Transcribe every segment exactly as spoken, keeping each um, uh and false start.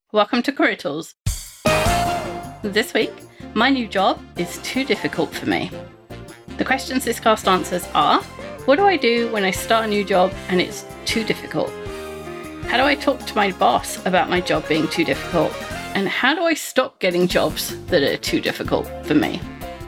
Welcome to Career Tools. This week, my new job is too difficult for me. The questions this cast answers are: what do I do when I start a new job and it's too difficult? How do I talk to my boss about my job being too difficult? And how do I stop getting jobs that are too difficult for me?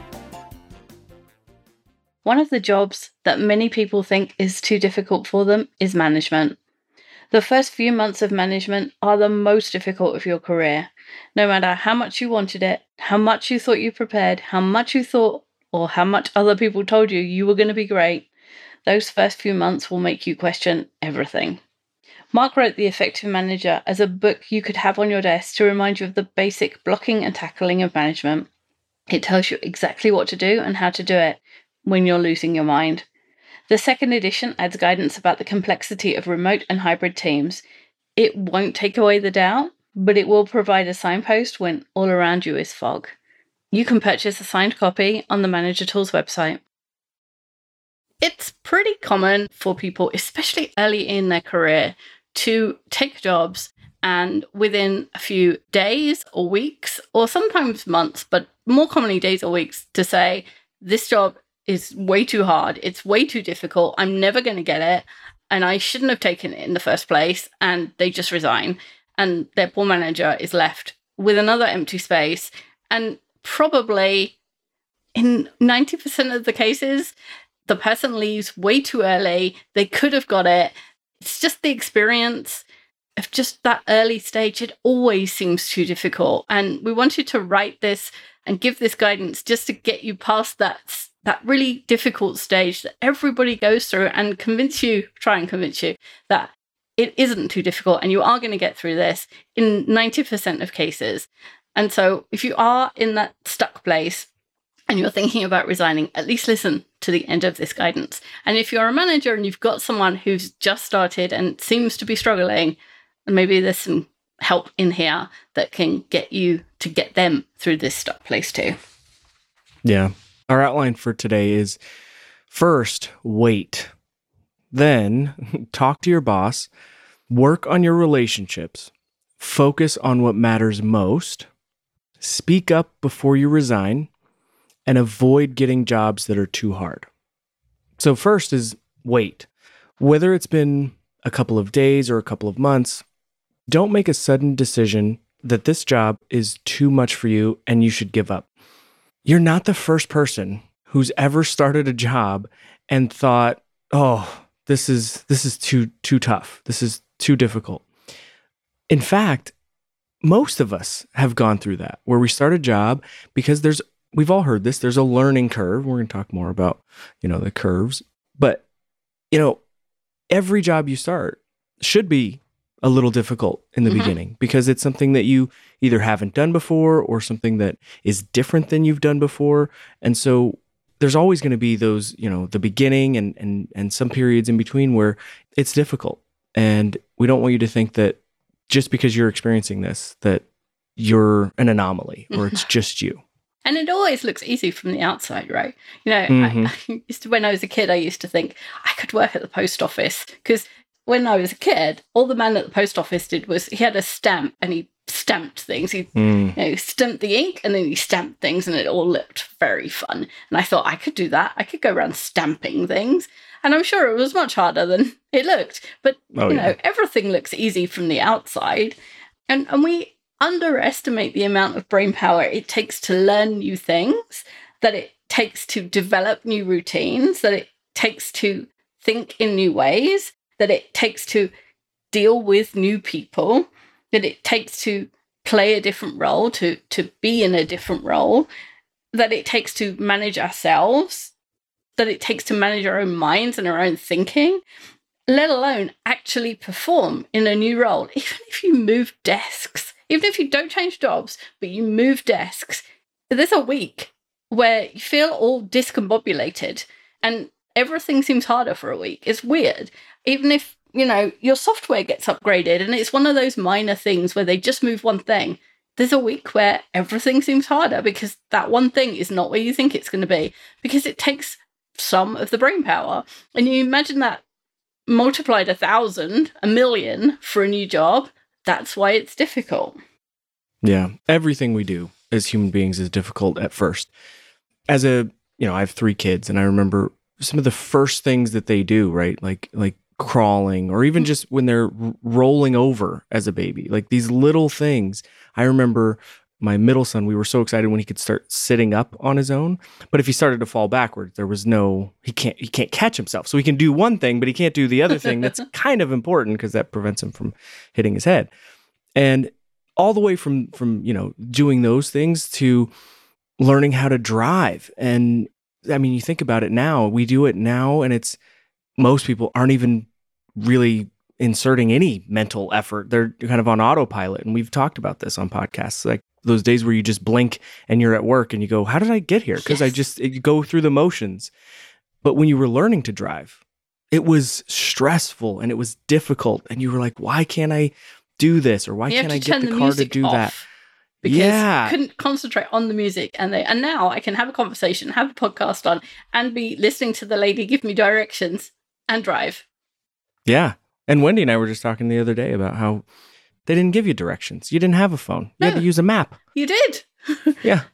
One of the jobs that many people think is too difficult for them is management. The first few months of management are the most difficult of your career. No matter how much you wanted it, how much you thought you prepared, how much you thought, or how much other people told you you were going to be great, those first few months will make you question everything. Mark wrote The Effective Manager as a book you could have on your desk to remind you of the basic blocking and tackling of management. It tells you exactly what to do and how to do it when you're losing your mind. The second edition adds guidance about the complexity of remote and hybrid teams. It won't take away the doubt, but it will provide a signpost when all around you is fog. You can purchase a signed copy on the Manager Tools website. It's pretty common for people, especially early in their career, to take jobs and within a few days or weeks, or sometimes months, but more commonly days or weeks, to say, this job is way too hard, it's way too difficult, I'm never going to get it, and I shouldn't have taken it in the first place, and they just resign. And their poor manager is left with another empty space. And probably in ninety percent of the cases, the person leaves way too early. They could have got it. It's just the experience of just that early stage. It always seems too difficult. And we wanted to write this and give this guidance just to get you past that that really difficult stage that everybody goes through and convince you, try and convince you that it isn't too difficult and you are going to get through this in ninety percent of cases. And so if you are in that stuck place and you're thinking about resigning, at least listen to the end of this guidance. And if you're a manager and you've got someone who's just started and seems to be struggling, maybe there's some help in here that can get you to get them through this stuck place too. Yeah. Our outline for today is: first, wait. Then, talk to your boss, work on your relationships, focus on what matters most, speak up before you resign, and avoid getting jobs that are too hard. So first is wait. Whether it's been a couple of days or a couple of months, don't make a sudden decision that this job is too much for you and you should give up. You're not the first person who's ever started a job and thought, oh, this is this is too too tough. This is too difficult. In fact, most of us have gone through that, where we start a job because there's, we've all heard this, there's a learning curve. We're going to talk more about, you know, the curves. But, you know, every job you start should be a little difficult in the mm-hmm. beginning, because it's something that you either haven't done before or something that is different than you've done before. And so there's always going to be those, you know, the beginning and, and, and some periods in between where it's difficult. And we don't want you to think that just because you're experiencing this, that you're an anomaly or it's just you. And it always looks easy from the outside, right? You know, Mm-hmm. I, I used to, when I was a kid, I used to think I could work at the post office, because when I was a kid, all the man at the post office did was he had a stamp and he stamped things. He Mm. you know, stamped the ink and then he stamped things, and it all looked very fun. And I thought I could do that. I could go around stamping things. And I'm sure it was much harder than it looked. But, Oh, you yeah. know, everything looks easy from the outside. And, and we underestimate the amount of brain power it takes to learn new things, that it takes to develop new routines, that it takes to think in new ways, that it takes to deal with new people, that it takes to play a different role, to, to be in a different role, that it takes to manage ourselves, that it takes to manage our own minds and our own thinking, let alone actually perform in a new role. Even if you move desks, even if you don't change jobs, but you move desks, there's a week where you feel all discombobulated and everything seems harder for a week. It's weird. Even if, you know, your software gets upgraded and it's one of those minor things where they just move one thing, there's a week where everything seems harder because that one thing is not where you think it's going to be, because it takes some of the brain power. And you imagine that multiplied a thousand, a million for a new job. That's why it's difficult. Yeah. Everything we do as human beings is difficult at first. As a, you know, I have three kids, and I remember some of the first things that they do, right? Like, like crawling, or even just when they're r- rolling over as a baby, like these little things. I remember my middle son, we were so excited when he could start sitting up on his own. But if he started to fall backwards, there was no, he can't, he can't catch himself. So he can do one thing, but he can't do the other thing. That's kind of important because that prevents him from hitting his head. And all the way from, from, you know, doing those things to learning how to drive. And I mean, you think about it now, we do it now, and it's, most people aren't even really inserting any mental effort. They're kind of on autopilot. And we've talked about this on podcasts, like those days where you just blink and you're at work and you go, how did I get here? Because yes. I just you go through the motions. But when you were learning to drive, it was stressful and it was difficult. And you were like, why can't I do this? Or why you can't I get the, the car to do that? Because yeah. I couldn't concentrate on the music. And they and now I can have a conversation, have a podcast on, and be listening to the lady give me directions and drive. Yeah. And Wendy and I were just talking the other day about how they didn't give you directions. You didn't have a phone. You no, had to use a map. You did. Yeah.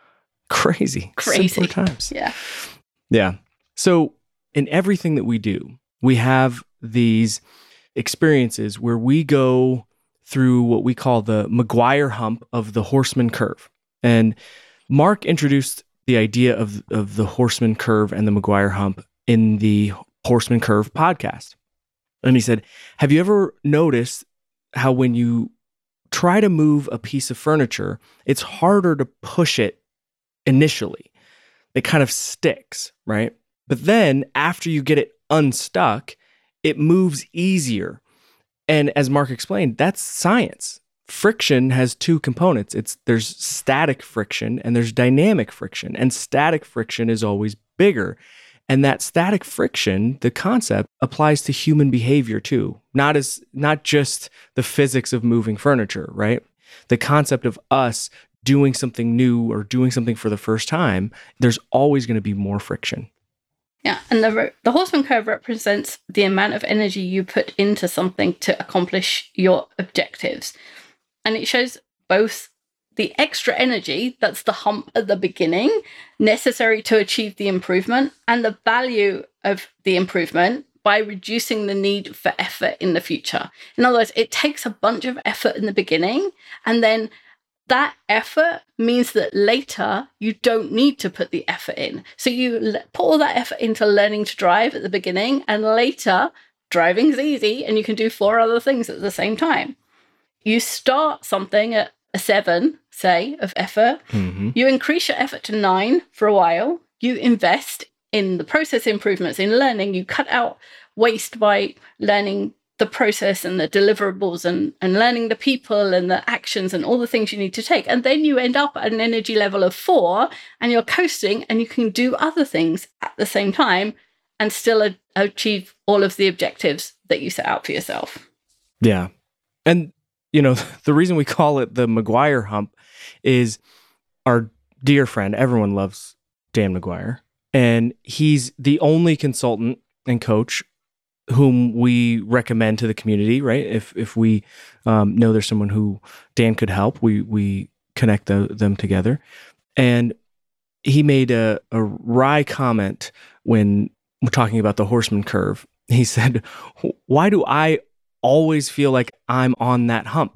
Crazy. Crazy. Simpler times. Yeah. Yeah. So in everything that we do, we have these experiences where we go through what we call the McGuire hump of the horseman curve. And Mark introduced the idea of, of the horseman curve and the McGuire hump in the Horseman Curve podcast. And he said, have you ever noticed how when you try to move a piece of furniture, it's harder to push it initially? It kind of sticks, right? But then after you get it unstuck, it moves easier. And as Mark explained, that's science. Friction has two components. It's there's static friction and there's dynamic friction. And static friction is always bigger. And that static friction, the concept, applies to human behavior too. Not as not just the physics of moving furniture, right? The concept of us doing something new or doing something for the first time, there's always going to be more friction. Yeah, and the the Horseman Curve represents the amount of energy you put into something to accomplish your objectives. And it shows both the extra energy, that's the hump at the beginning, necessary to achieve the improvement, and the value of the improvement by reducing the need for effort in the future. In other words, it takes a bunch of effort in the beginning, and then that effort means that later you don't need to put the effort in. So you put all that effort into learning to drive at the beginning, and later driving's easy and you can do four other things at the same time. You start something at a seven, say, of effort. Mm-hmm. You increase your effort to nine for a while. You invest in the process improvements, in learning. You cut out waste by learning the process and the deliverables and, and learning the people and the actions and all the things you need to take. And then you end up at an energy level of four and you're coasting and you can do other things at the same time and still a- achieve all of the objectives that you set out for yourself. Yeah. And, you know, the reason we call it the McGuire hump is our dear friend, everyone loves Dan McGuire, and he's the only consultant and coach whom we recommend to the community, right? If if we um, know there's someone who Dan could help, we we connect the, them together. And he made a, a wry comment when we're talking about the Horseman Curve. He said, why do I always feel like I'm on that hump?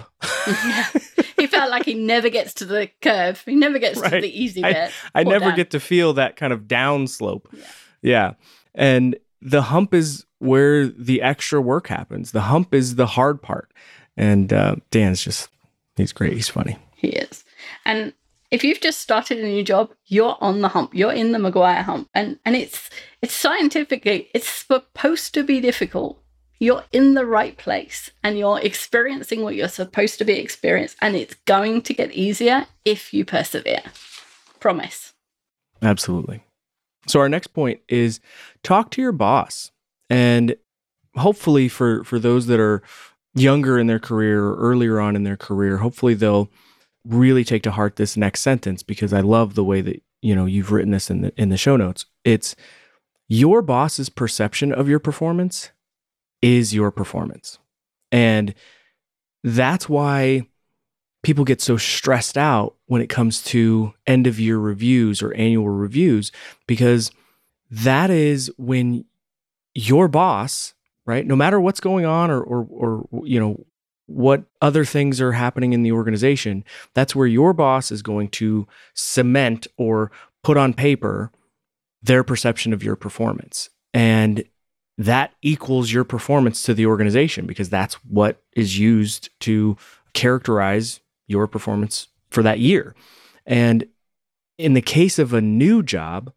He felt like he never gets to the curve. He never gets right. to the easy bit. I, I never down. get to feel that kind of down slope. Yeah. yeah. And the hump is where the extra work happens. The hump is the hard part. And uh, Dan's just, he's great. He's funny. He is. And if you've just started a new job, you're on the hump. You're in the McGuire hump. And and it's it's scientifically, it's supposed to be difficult. You're in the right place and you're experiencing what you're supposed to be experiencing. And it's going to get easier if you persevere. Promise. Absolutely. So our next point is talk to your boss. And hopefully for, for those that are younger in their career or earlier on in their career, hopefully they'll really take to heart this next sentence, because I love the way that, you know, you've written this in the, in the show notes. It's your boss's perception of your performance is your performance. And that's why people get so stressed out when it comes to end of year reviews or annual reviews, because that is when your boss, right, no matter what's going on or, or, or, you know, what other things are happening in the organization, that's where your boss is going to cement or put on paper their perception of your performance. And that equals your performance to the organization, because that's what is used to characterize your performance for that year. And in the case of a new job,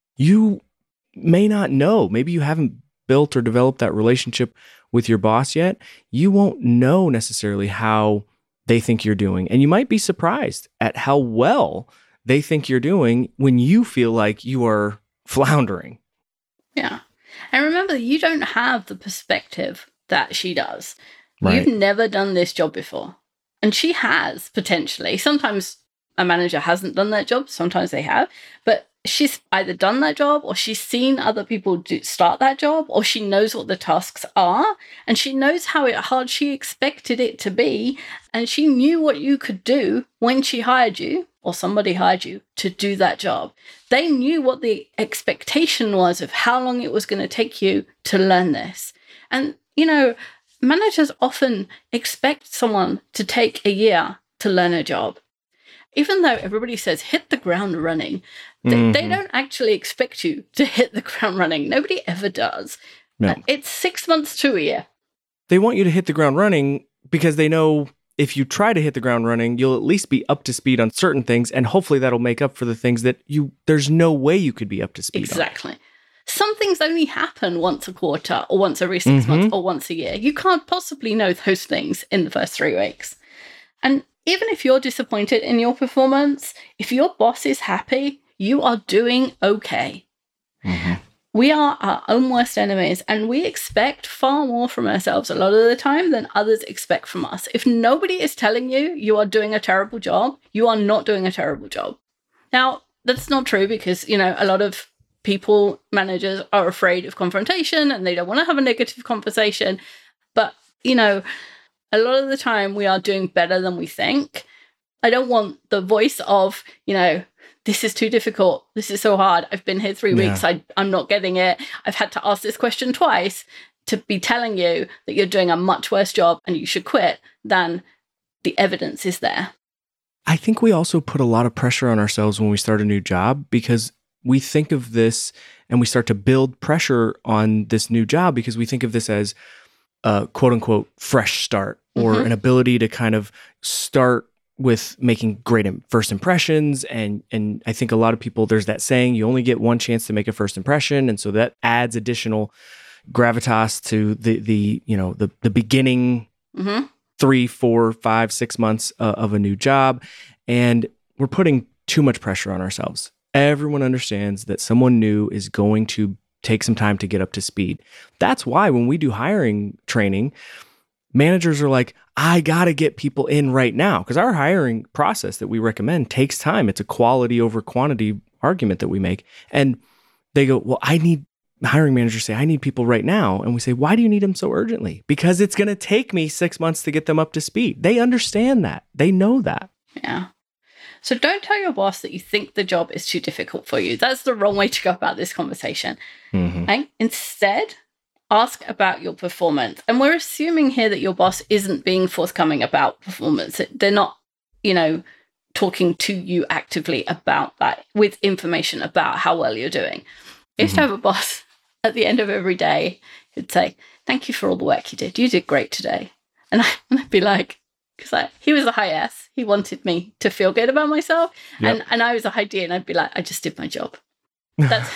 you may not know, maybe you haven't built or developed that relationship with your boss yet. You won't know necessarily how they think you're doing. And you might be surprised at how well they think you're doing when you feel like you are floundering. Yeah. And remember, you don't have the perspective that she does. Right. You've never done this job before. And she has, potentially. Sometimes a manager hasn't done that job. Sometimes they have. But she's either done that job, or she's seen other people do, start that job, or she knows what the tasks are, and she knows how it, hard she expected it to be, and she knew what you could do when she hired you, or somebody hired you to do that job. They knew what the expectation was of how long it was going to take you to learn this. And, you know, managers often expect someone to take a year to learn a job. Even though everybody says hit the ground running, they, mm-hmm. they don't actually expect you to hit the ground running. Nobody ever does. No. It's six months to a year. They want you to hit the ground running because they know if you try to hit the ground running, you'll at least be up to speed on certain things, and hopefully that'll make up for the things that you there's no way you could be up to speed exactly. on. Exactly. Some things only happen once a quarter or once every six mm-hmm. months or once a year. You can't possibly know those things in the first three weeks. And even if you're disappointed in your performance, if your boss is happy, you are doing okay. Mm-hmm. We are our own worst enemies, and we expect far more from ourselves a lot of the time than others expect from us. If nobody is telling you you are doing a terrible job, you are not doing a terrible job. Now, that's not true, because, you know, a lot of people, managers, are afraid of confrontation and they don't want to have a negative conversation. But, you know, a lot of the time we are doing better than we think. I don't want the voice of, you know, this is too difficult. This is so hard. I've been here three yeah. weeks. I, I'm not getting it. I've had to ask this question twice, to be telling you that you're doing a much worse job and you should quit than the evidence is there. I think we also put a lot of pressure on ourselves when we start a new job, because we think of this and we start to build pressure on this new job because we think of this as a quote unquote fresh start, or mm-hmm. an ability to kind of start with making great first impressions. And and I think a lot of people, there's that saying, you only get one chance to make a first impression. And so that adds additional gravitas to the, the you know, the, the beginning mm-hmm. three, four, five, six months uh, of a new job. And we're putting too much pressure on ourselves. Everyone understands that someone new is going to take some time to get up to speed. That's why when we do hiring training, managers are like, I got to get people in right now, because our hiring process that we recommend takes time. It's a quality over quantity argument that we make. And they go, well, I need, hiring managers say, I need people right now. And we say, why do you need them so urgently? Because it's going to take me six months to get them up to speed. They understand that. They know that. Yeah. So don't tell your boss that you think the job is too difficult for you. That's the wrong way to go about this conversation. Mm-hmm. Okay? Instead, ask about your performance. And we're assuming here that your boss isn't being forthcoming about performance. They're not, you know, talking to you actively about that with information about how well you're doing. I used mm-hmm. to have a boss at the end of every day who'd say, thank you for all the work you did. You did great today. And, I, and I'd be like, because he was a high S. He wanted me to feel good about myself. Yep. And, and I was a high D, and I'd be like, I just did my job. That's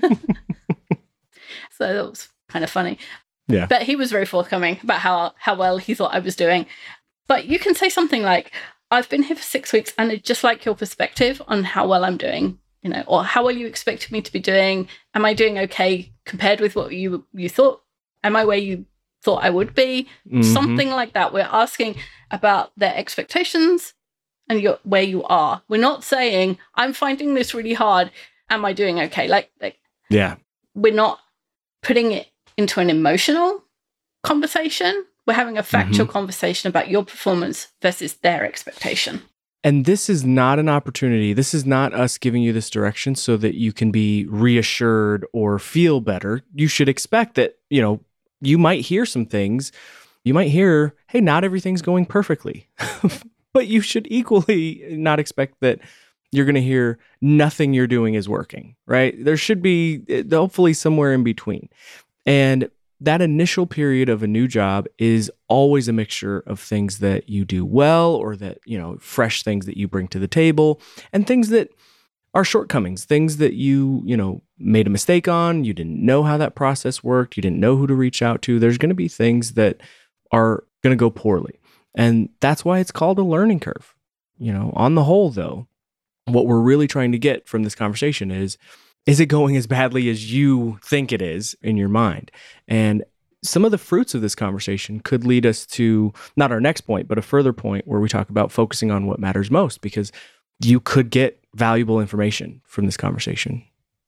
So that was kind of funny. Yeah. But he was very forthcoming about how, how well he thought I was doing. But you can say something like, I've been here for six weeks and I'd just like your perspective on how well I'm doing, you know, or how well you expected me to be doing. Am I doing okay compared with what you you thought? Am I where you thought I would be? Mm-hmm. Something like that. We're asking about their expectations and your, where you are. We're not saying, I'm finding this really hard. Am I doing okay? Like, like yeah, we're not putting it into an emotional conversation, We're having a factual Mhm. conversation about your performance versus their expectation. And this is not an opportunity. This is not us giving you this direction so that you can be reassured or feel better. You should expect that, you know, you might hear some things. You might hear, hey, not everything's going perfectly. But you should equally not expect that you're going to hear nothing you're doing is working, right? There should be hopefully somewhere in between. And that initial period of a new job is always a mixture of things that you do well, or that, you know, fresh things that you bring to the table, and things that are shortcomings, things that you, you know, made a mistake on, you didn't know how that process worked, you didn't know who to reach out to. There's going to be things that are going to go poorly. And that's why it's called a learning curve. You know, on the whole, though, what we're really trying to get from this conversation is, is it going as badly as you think it is in your mind? And some of the fruits of this conversation could lead us to not our next point, but a further point where we talk about focusing on what matters most, because you could get valuable information from this conversation.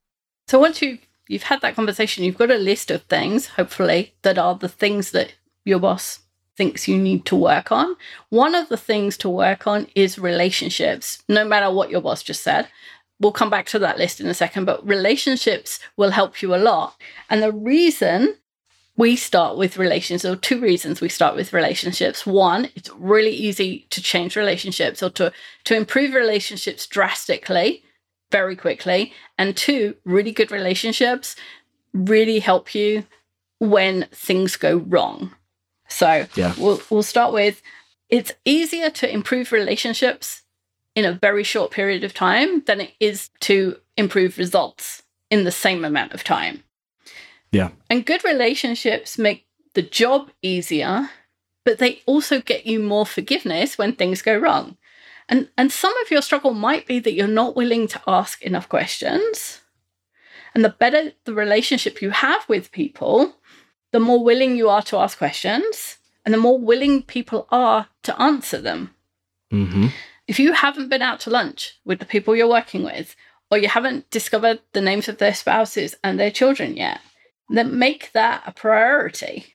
So once you, you've had that conversation, you've got a list of things, hopefully, that are the things that your boss thinks you need to work on. One of the things to work on is relationships, no matter what your boss just said. We'll come back to that list in a second, but relationships will help you a lot. And the reason we start with relationships, or two reasons we start with relationships. One, it's really easy to change relationships or to, to improve relationships drastically, very quickly. And two, really good relationships really help you when things go wrong. So yeah. we'll, we'll start with, it's easier to improve relationships in a very short period of time than it is to improve results in the same amount of time. Yeah. And good relationships make the job easier, but they also get you more forgiveness when things go wrong. And, and some of your struggle might be that you're not willing to ask enough questions. And the better the relationship you have with people, the more willing you are to ask questions, and the more willing people are to answer them. Mm-hmm. If you haven't been out to lunch with the people you're working with, or you haven't discovered the names of their spouses and their children yet, then make that a priority.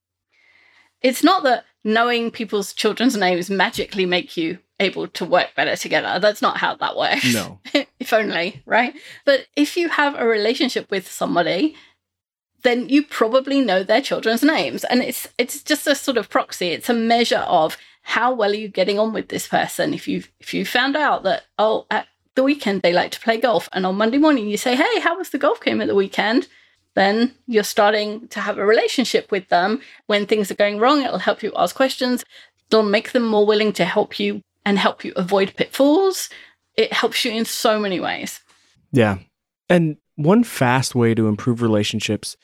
It's not that knowing people's children's names magically make you able to work better together. That's not how that works. No. If only, right? But if you have a relationship with somebody, then you probably know their children's names. And it's it's just a sort of proxy. It's a measure of how well are you getting on with this person. If you if you found out that, oh, at the weekend they like to play golf, and on Monday morning you say, hey, how was the golf game at the weekend? Then you're starting to have a relationship with them. When things are going wrong, it'll help you ask questions. It'll make them more willing to help you and help you avoid pitfalls. It helps you in so many ways. Yeah. And one fast way to improve relationships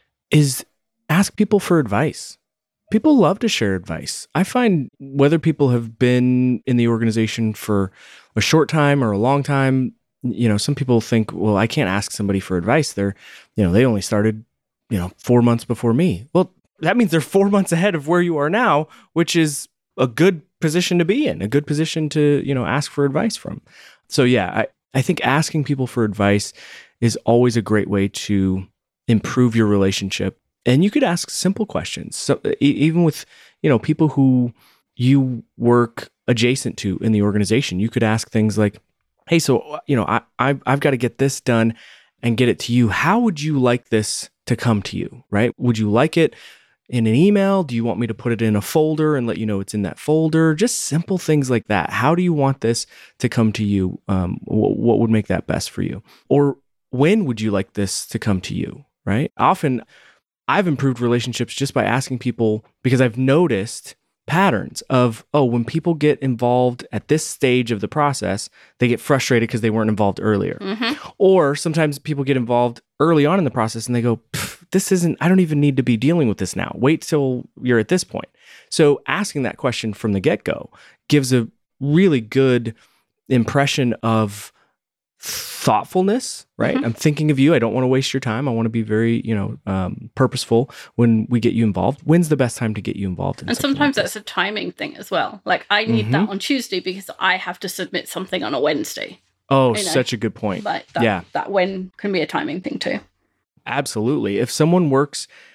is ask people for advice. People love to share advice. I find whether people have been in the organization for a short time or a long time, you know, some people think, well, I can't ask somebody for advice. They're, you know, they only started, you know, four months before me. Well, that means they're four months ahead of where you are now, which is a good position to be in, a good position to, you know, ask for advice from. So yeah, I, I think asking people for advice is always a great way to improve your relationship. And you could ask simple questions. So e- even with, you know, people who you work adjacent to in the organization, you could ask things like, hey, so, you know, I, I, I've got to get this done and get it to you. How would you like this to come to you, right? Would you like it in an email? Do you want me to put it in a folder and let you know it's in that folder? Just simple things like that. How do you want this to come to you? Um, wh- what would make that best for you? Or when would you like this to come to you, right? Often I've improved relationships just by asking people, because I've noticed patterns of, oh, when people get involved at this stage of the process, they get frustrated because they weren't involved earlier. Mm-hmm. Or sometimes people get involved early on in the process and they go, this isn't, I don't even need to be dealing with this now. Wait till you're at this point. So asking that question from the get-go gives a really good impression of thoughtfulness, right? Mm-hmm. I'm thinking of you. I don't want to waste your time. I want to be very, you know, um, purposeful when we get you involved. When's the best time to get you involved in And something sometimes like that's a timing thing as well. Like I need Mhm. that on Tuesday because I have to submit something on a Wednesday. Oh, you know, such a good point. Like that, Yeah. that when can be a timing thing too. Absolutely. If someone works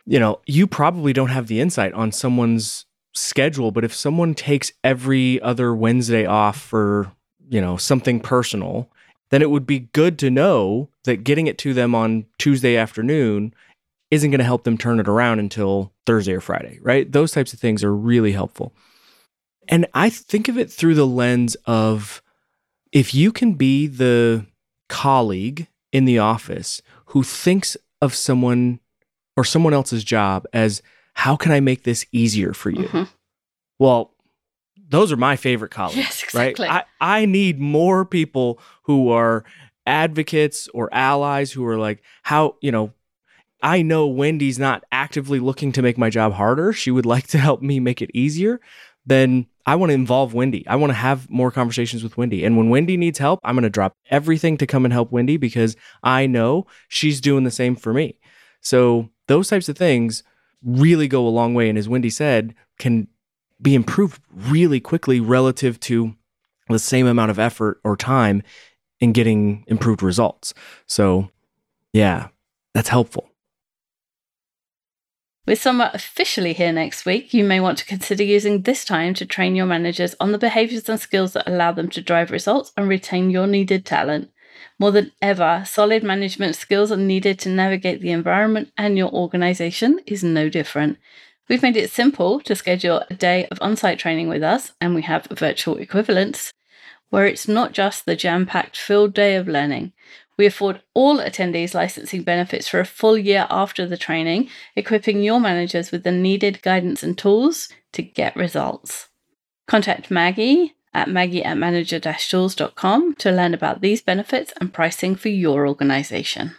you know, you probably don't have the insight on someone's schedule, but if someone takes every other Wednesday off for, you know, something personal, then it would be good to know that getting it to them on Tuesday afternoon isn't going to help them turn it around until Thursday or Friday, right? Those types of things are really helpful. And I think of it through the lens of, if you can be the colleague in the office who thinks of someone or someone else's job as, how can I make this easier for you? Mm-hmm. Well, those are my favorite colleagues, yes, exactly. right? I, I need more people who are advocates or allies who are like, how, you know, I know Wendy's not actively looking to make my job harder. She would like to help me make it easier. Then I want to involve Wendy. I want to have more conversations with Wendy. And when Wendy needs help, I'm going to drop everything to come and help Wendy because I know she's doing the same for me. So those types of things really go a long way. And as Wendy said, can be improved really quickly relative to the same amount of effort or time in getting improved results. So yeah, that's helpful. With summer officially here next week, you may want to consider using this time to train your managers on the behaviors and skills that allow them to drive results and retain your needed talent. More than ever, solid management skills are needed to navigate the environment, and your organization is no different. We've made it simple to schedule a day of on-site training with us, and we have virtual equivalents, where it's not just the jam-packed field day of learning. We afford all attendees licensing benefits for a full year after the training, equipping your managers with the needed guidance and tools to get results. Contact Maggie at maggie at manager dash tools dot com to learn about these benefits and pricing for your organization.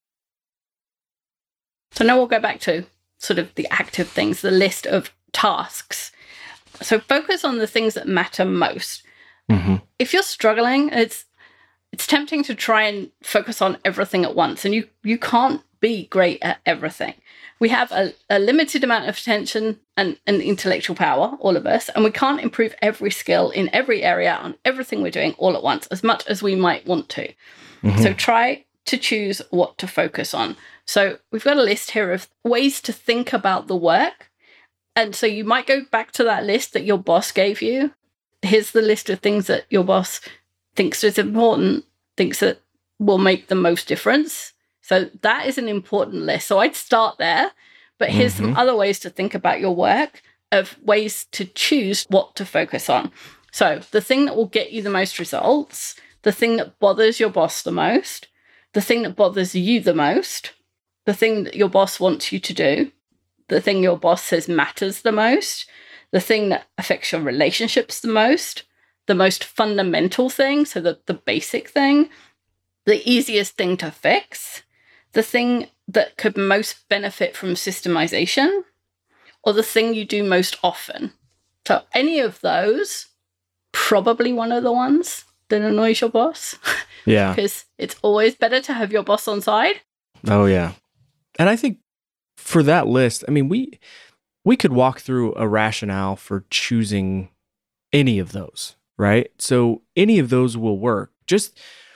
So now we'll go back to sort of the active things, the list of tasks. So focus on the things that matter most. Mm-hmm. If you're struggling, it's It's tempting to try and focus on everything at once, and you, you can't be great at everything. We have a, a limited amount of attention and, and intellectual power, all of us, and we can't improve every skill in every area on everything we're doing all at once, as much as we might want to. Mm-hmm. So try to choose what to focus on. So we've got a list here of ways to think about the work. And so you might go back to that list that your boss gave you. Here's the list of things that your boss thinks is important, thinks that will make the most difference. So that is an important list. So I'd start there, but here's mm-hmm. some other ways to think about your work, of ways to choose what to focus on. So the thing that will get you the most results, the thing that bothers your boss the most, the thing that bothers you the most, the thing that your boss wants you to do, the thing your boss says matters the most, the thing that affects your relationships the most, the most fundamental thing, so the, the basic thing, the easiest thing to fix, the thing that could most benefit from systemization, or the thing you do most often. So any of those, probably one of the ones that annoys your boss. Yeah. Because it's always better to have your boss on side. Oh, yeah. And I think for that list, I mean, we we could walk through a rationale for choosing any of those. Right? So any of those will work. Just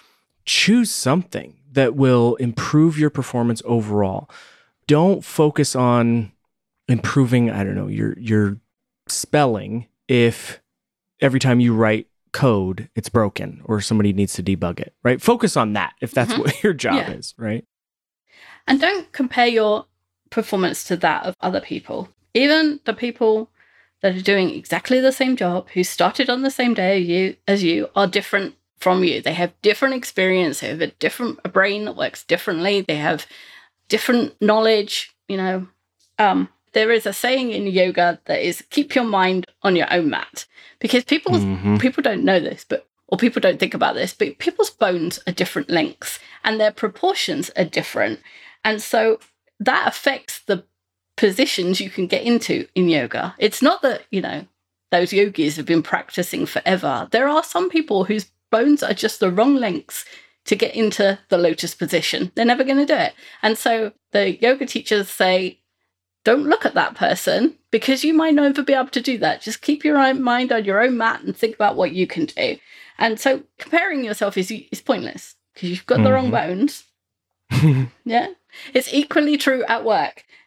choose something that will improve your performance overall. Don't focus on improving, I don't know, your your spelling if every time you write code, it's broken or somebody needs to debug it, right? Focus on that if that's mm-hmm. what your job yeah. is, right? And don't compare your performance to that of other people. Even the people that are doing exactly the same job, who started on the same day as you, as you, are different from you. They have different experience. They have a different a brain that works differently. They have different knowledge. You know, um, there is a saying in yoga that is, keep your mind on your own mat. Because people mm-hmm. people don't know this, but or people don't think about this, but people's bones are different lengths and their proportions are different. And so that affects the positions you can get into in yoga. It's not that, you know, those yogis have been practicing forever. There are some people whose bones are just the wrong lengths to get into the lotus position. They're never going to do it. And so the yoga teachers say, don't look at that person because you might never be able to do that. Just keep your own mind on your own mat and think about what you can do. And so comparing yourself is, is pointless because you've got mm-hmm. the wrong bones. Yeah. It's equally true at work.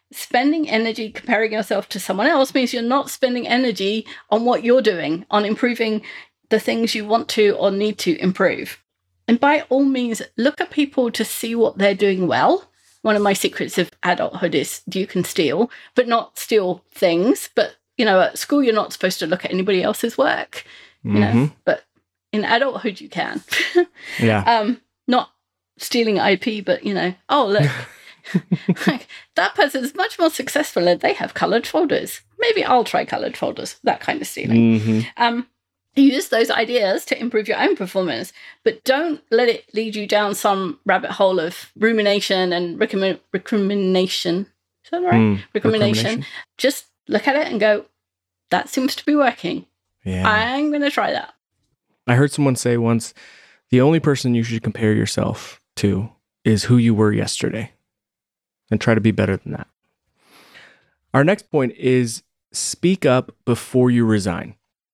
Spending energy comparing yourself to someone else means you're not spending energy on what you're doing, on improving the things you want to or need to improve. And by all means, look at people to see what they're doing well. One of my secrets of adulthood is you can steal, but not steal things. But, you know, at school, you're not supposed to look at anybody else's work, you mm-hmm. know, but in adulthood, you can. yeah. Um, not stealing I P, but, you know, oh, look, like, that person's much more successful and they have colored folders. Maybe I'll try colored folders, that kind of stealing. Mm-hmm. Um, use those ideas to improve your own performance, but don't let it lead you down some rabbit hole of rumination and recrimin- recrimination. Is that right? Mm, recrimination. recrimination. Just look at it and go, that seems to be working. Yeah. I'm going to try that. I heard someone say once, the only person you should compare yourself to is who you were yesterday, and try to be better than that. Our next point is speak up before you resign.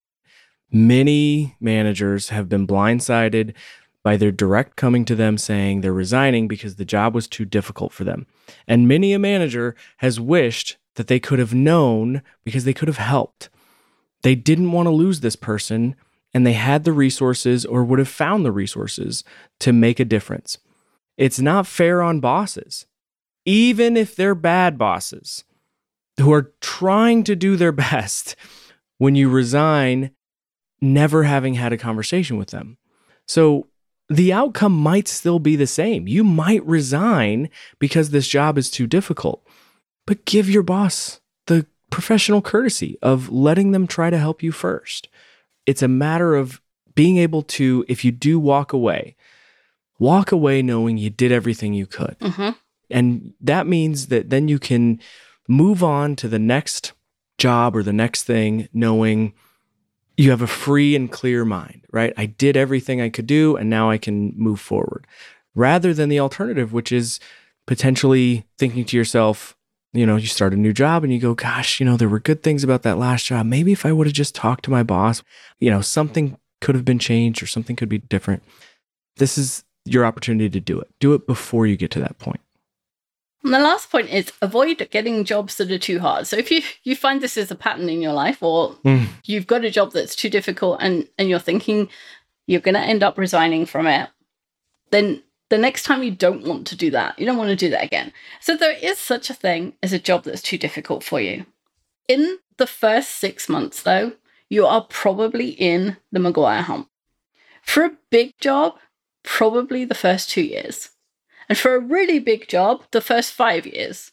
Many managers have been blindsided by their direct coming to them saying they're resigning because the job was too difficult for them. And many a manager has wished that they could have known because they could have helped. They didn't want to lose this person, and they had the resources or would have found the resources to make a difference. It's not fair on bosses, even if they're bad bosses who are trying to do their best, when you resign, never having had a conversation with them. So the outcome might still be the same. You might resign because this job is too difficult, but give your boss the professional courtesy of letting them try to help you first. It's a matter of being able to, if you do walk away, walk away knowing you did everything you could. Mm-hmm. And that means that then you can move on to the next job or the next thing, knowing you have a free and clear mind, right? I did everything I could do, and now I can move forward. Rather than the alternative, which is potentially thinking to yourself, you know, you start a new job and you go, gosh, you know, there were good things about that last job. Maybe if I would have just talked to my boss, you know, something could have been changed or something could be different. This is your opportunity to do it. Do it before you get to that point. And the last point is avoid getting jobs that are too hard. So if you, you find this is a pattern in your life, or mm. you've got a job that's too difficult and, and you're thinking you're going to end up resigning from it, then the next time you don't want to do that. You don't want to do that again. So there is such a thing as a job that's too difficult for you. In the first six months, though, you are probably in the Maguire hump. For a big job, probably the first two years. And for a really big job, the first five years.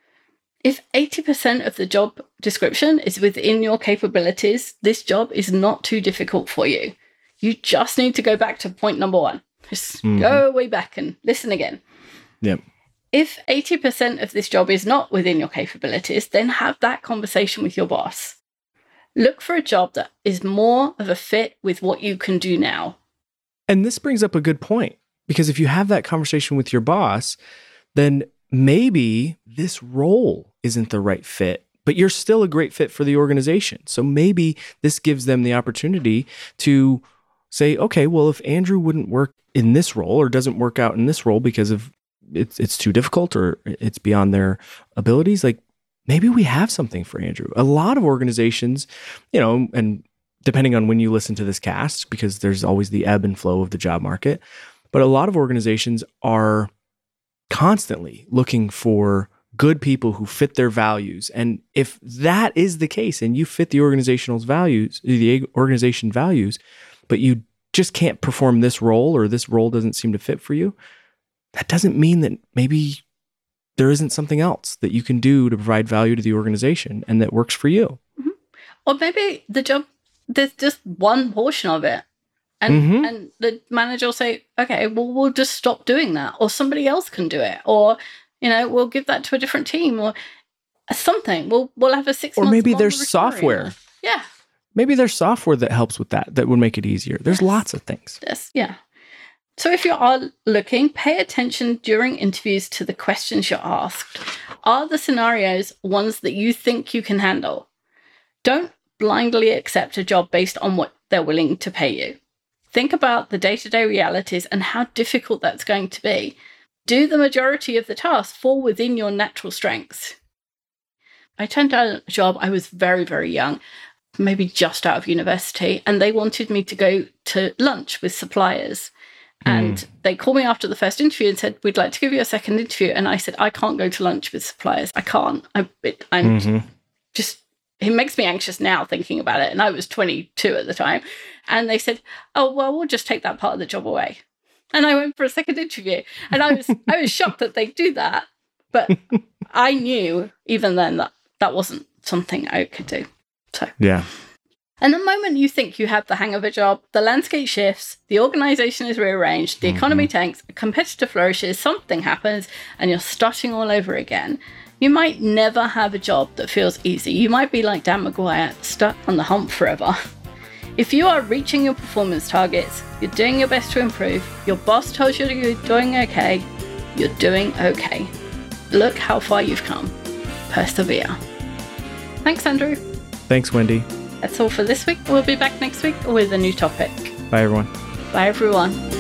If eighty percent of the job description is within your capabilities, this job is not too difficult for you. You just need to go back to point number one. Just mm-hmm. go way back and listen again. Yep. If eighty percent of this job is not within your capabilities, then have that conversation with your boss. Look for a job that is more of a fit with what you can do now. And this brings up a good point. Because if you have that conversation with your boss, then maybe this role isn't the right fit, but you're still a great fit for the organization. So maybe this gives them the opportunity to say, okay, well, if Andrew wouldn't work in this role or doesn't work out in this role because of it's it's too difficult or it's beyond their abilities, like maybe we have something for Andrew. A lot of organizations, you know, and depending on when you listen to this cast, because there's always the ebb and flow of the job market, but a lot of organizations are constantly looking for good people who fit their values. And if that is the case and you fit the organization's values, the organization values, but you just can't perform this role or this role doesn't seem to fit for you, that doesn't mean that maybe there isn't something else that you can do to provide value to the organization and that works for you. Mm-hmm. Or maybe the job, there's just one portion of it. And mm-hmm. and the manager will say, okay, well, we'll just stop doing that. Or somebody else can do it. Or, you know, we'll give that to a different team or something. We'll we'll have a six month. Or maybe there's software. Yeah. Maybe there's software that helps with that, that would make it easier. There's yes. lots of things. Yes. Yeah. So if you are looking, pay attention during interviews to the questions you're asked. Are the scenarios ones that you think you can handle? Don't blindly accept a job based on what they're willing to pay you. Think about the day-to-day realities and how difficult that's going to be. Do the majority of the tasks fall within your natural strengths? I turned down a job. I was very, very young, maybe just out of university, and they wanted me to go to lunch with suppliers. And mm. they called me after the first interview and said, we'd like to give you a second interview. And I said, I can't go to lunch with suppliers. I can't. I, it, I'm mm-hmm. just, it makes me anxious now thinking about it. And I was twenty-two at the time. And they said, oh, well, we'll just take that part of the job away. And I went for a second interview. And I was, I was shocked that they do that. But I knew even then that that wasn't something I could do. So, yeah. And the moment you think you have the hang of a job, the landscape shifts, the organization is rearranged, the economy mm-hmm. tanks, a competitor flourishes, something happens, and you're starting all over again. You might never have a job that feels easy. You might be like Dan McGuire, stuck on the hump forever. If you are reaching your performance targets, you're doing your best to improve, your boss tells you you're doing okay, you're doing okay. Look how far you've come. Persevere. Thanks, Andrew. Thanks, Wendy. That's all for this week. We'll be back next week with a new topic. Bye, everyone. Bye, everyone.